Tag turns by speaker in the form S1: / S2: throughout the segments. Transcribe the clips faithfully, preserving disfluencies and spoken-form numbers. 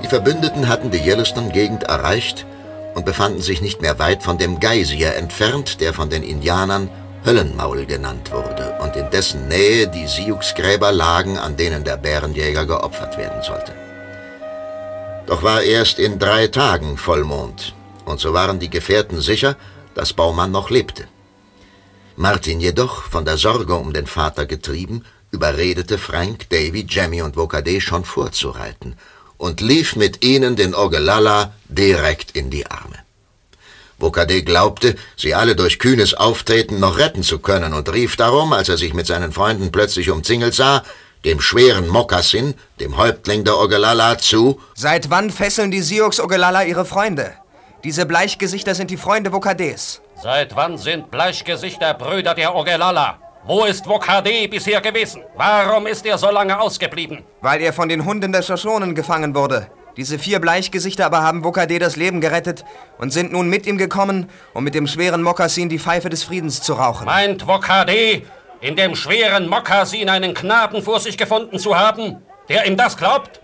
S1: Verbündeten hatten die Yellowstone-Gegend erreicht und befanden sich nicht mehr weit von dem Geysir entfernt, der von den Indianern Höllenmaul genannt wurde und in dessen Nähe die Sioux-Gräber lagen, an denen der Bärenjäger geopfert werden sollte. Doch war erst in drei Tagen Vollmond, und so waren die Gefährten sicher, dass Baumann noch lebte. Martin jedoch, von der Sorge um den Vater getrieben, überredete Frank, Davy, Jemmy und Wokadee schon vorzureiten und lief mit ihnen den Ogallala direkt in die Arme. Wokadee glaubte, sie alle durch kühnes Auftreten noch retten zu können und rief darum, als er sich mit seinen Freunden plötzlich umzingelt sah, dem schweren Moccasin, dem Häuptling der Ogallala, zu:
S2: Seit wann fesseln die Sioux Ogallala ihre Freunde? Diese Bleichgesichter sind die Freunde Wokadees.
S3: Seit wann sind Bleichgesichter Brüder der Ogallala? Wo ist Wokadee bisher gewesen? Warum ist er so lange ausgeblieben?
S2: Weil er von den Hunden der Shoshonen gefangen wurde. Diese vier Bleichgesichter aber haben Wokadee das Leben gerettet und sind nun mit ihm gekommen, um mit dem schweren Moccasin die Pfeife des Friedens zu rauchen.
S3: Meint Wokadee, in dem schweren Moccasin einen Knaben vor sich gefunden zu haben, der ihm das glaubt?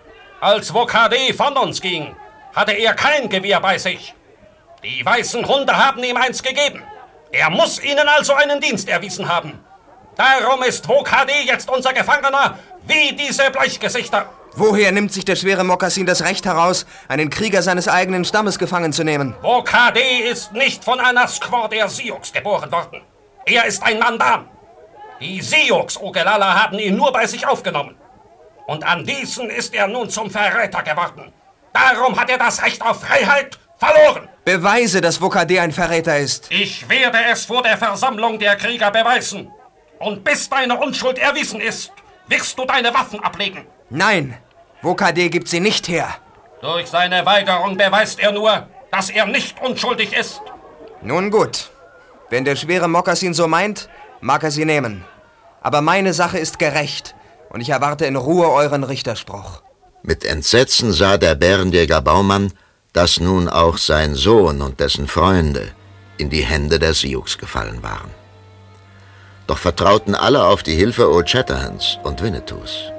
S3: Als Wokadee von uns ging, hatte er kein Gewehr bei sich. Die weißen Hunde haben ihm eins gegeben. Er muss ihnen also einen Dienst erwiesen haben. Darum ist Wokadee jetzt unser Gefangener, wie diese Bleichgesichter.
S2: Woher nimmt sich der schwere Moccasin das Recht heraus, einen Krieger seines eigenen Stammes gefangen zu nehmen?
S3: Wokadee ist nicht von einer Squaw der Sioux geboren worden. Er ist ein Mandan. Die Sioux Ogallala haben ihn nur bei sich aufgenommen. Und an diesen ist er nun zum Verräter geworden. Darum hat er das Recht auf Freiheit verloren.
S2: Beweise, dass Wokadee ein Verräter ist.
S3: Ich werde es vor der Versammlung der Krieger beweisen. Und bis deine Unschuld erwiesen ist, wirst du deine Waffen ablegen.
S2: Nein, Wokadee gibt sie nicht her.
S3: Durch seine Weigerung beweist er nur, dass er nicht unschuldig ist.
S2: Nun gut. Wenn der schwere Moccasin so meint, mag er sie nehmen. Aber meine Sache ist gerecht und ich erwarte in Ruhe euren Richterspruch.
S1: Mit Entsetzen sah der Bärenjäger Baumann, dass nun auch sein Sohn und dessen Freunde in die Hände der Sioux gefallen waren. Doch vertrauten alle auf die Hilfe Old Shatterhands und Winnetous.